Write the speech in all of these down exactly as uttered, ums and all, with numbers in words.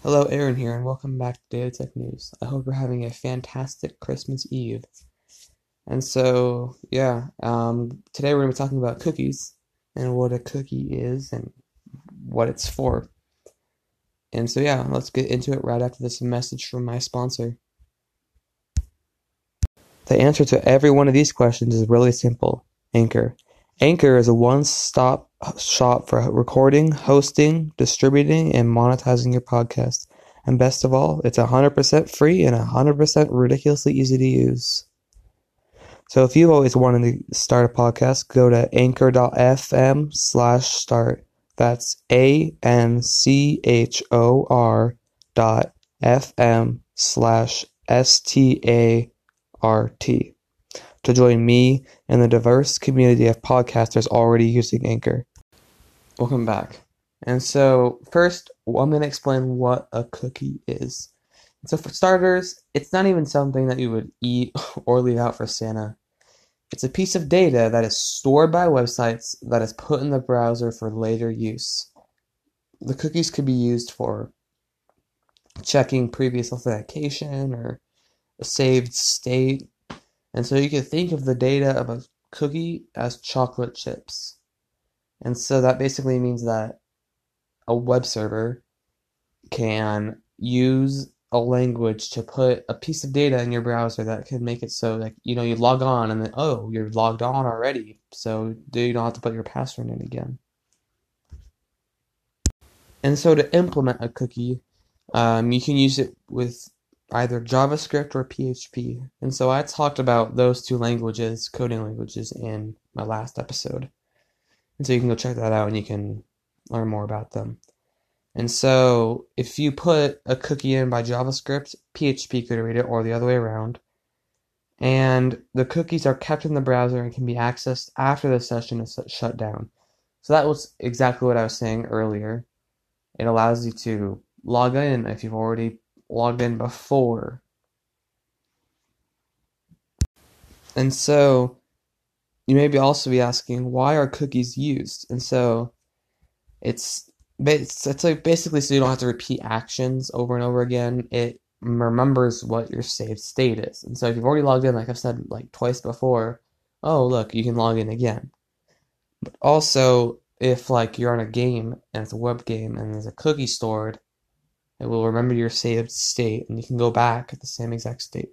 Hello, Aaron here, and welcome back to Data Tech News. I hope you're having a fantastic Christmas Eve. And so, yeah, um, today we're going to be talking about cookies and what a cookie is and what it's for. And so, yeah, let's get into it right after this message from my sponsor. The answer to every one of these questions is really simple: Anchor. Anchor is a one-stop shop for recording, hosting, distributing, and monetizing your podcast. And best of all, it's one hundred percent free and one hundred percent ridiculously easy to use. So if you've always wanted to start a podcast, go to anchor.fm slash start. That's A-N-C-H-O-R dot F-M slash S-T-A-R-T to join me and the diverse community of podcasters already using Anchor. Welcome back. And so first, I'm going to explain what a cookie is. So for starters, it's not even something that you would eat or leave out for Santa. It's a piece of data that is stored by websites that is put in the browser for later use. The cookies could be used for checking previous authentication or a saved state. And so you can think of the data of a cookie as chocolate chips. And so that basically means that a web server can use a language to put a piece of data in your browser that can make it so that, you know, you log on and then, oh, you're logged on already, so you don't have to put your password in again. And so to implement a cookie, um, you can use it with either JavaScript or P H P. And so I talked about those two languages, coding languages, in my last episode. And so you can go check that out and you can learn more about them. And so if you put a cookie in by JavaScript, P H P could read it, or the other way around. And the cookies are kept in the browser and can be accessed after the session is shut down. So that was exactly what I was saying earlier. It allows you to log in if you've already logged in before. And so you may be also be asking, why are cookies used? And so it's It's, it's like basically so you don't have to repeat actions over and over again. It remembers what your saved state is. And so if you've already logged in, like I've said like twice before, oh, look, you can log in again. But also, if like you're on a game and it's a web game and there's a cookie stored, it will remember your saved state and you can go back at the same exact state.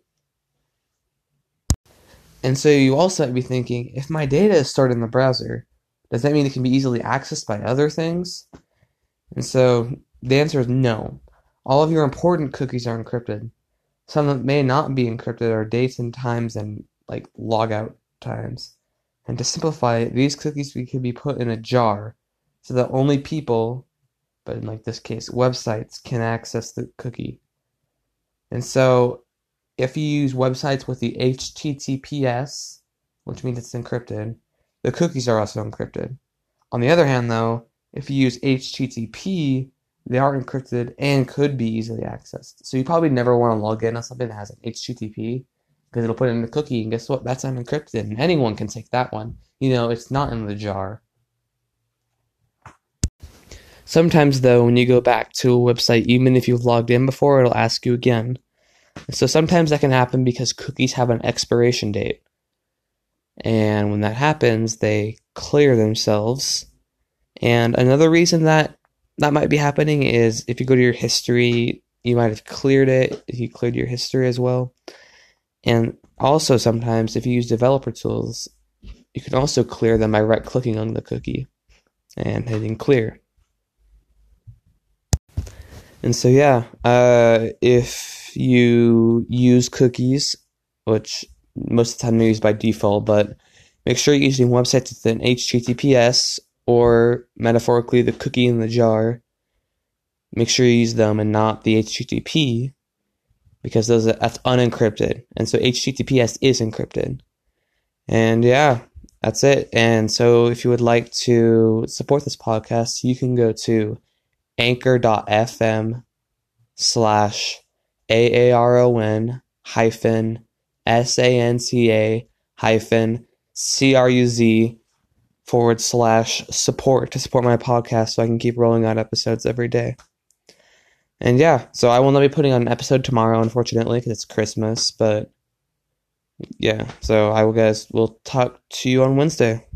And so you also have to be thinking, if my data is stored in the browser, does that mean it can be easily accessed by other things? And so the answer is no. All of your important cookies are encrypted. Some that may not be encrypted are dates and times and like logout times. And to simplify it, these cookies can be put in a jar so that only people, but in like this case, websites, can access the cookie. And so if you use websites with the H T T P S, which means it's encrypted, the cookies are also encrypted. On the other hand, though, if you use H T T P, they are encrypted and could be easily accessed. So you probably never want to log in on something that has an H T T P because it'll put it in the cookie, and guess what? That's unencrypted, and anyone can take that one. You know, it's not in the jar. Sometimes, though, when you go back to a website, even if you've logged in before, it'll ask you again. So sometimes that can happen because cookies have an expiration date. And when that happens, they clear themselves. And another reason that that might be happening is if you go to your history, you might have cleared it, if you cleared your history as well. And also sometimes if you use developer tools, you can also clear them by right-clicking on the cookie and hitting clear. And so yeah, uh, if you use cookies, which most of the time they're used by default, but make sure you're using websites with an H T T P S, or metaphorically the cookie in the jar. Make sure you use them and not the H T T P, because those are, that's unencrypted, and so H T T P S is encrypted. And yeah, that's it. And so if you would like to support this podcast, you can go to anchor.fm slash A-A-R-O-N hyphen S-A-N-T-A hyphen C-R-U-Z forward slash support to support my podcast so I can keep rolling out episodes every day. And yeah, so I will not be putting on an episode tomorrow, unfortunately, because it's Christmas. But yeah, so I will guys, we'll talk to you on Wednesday.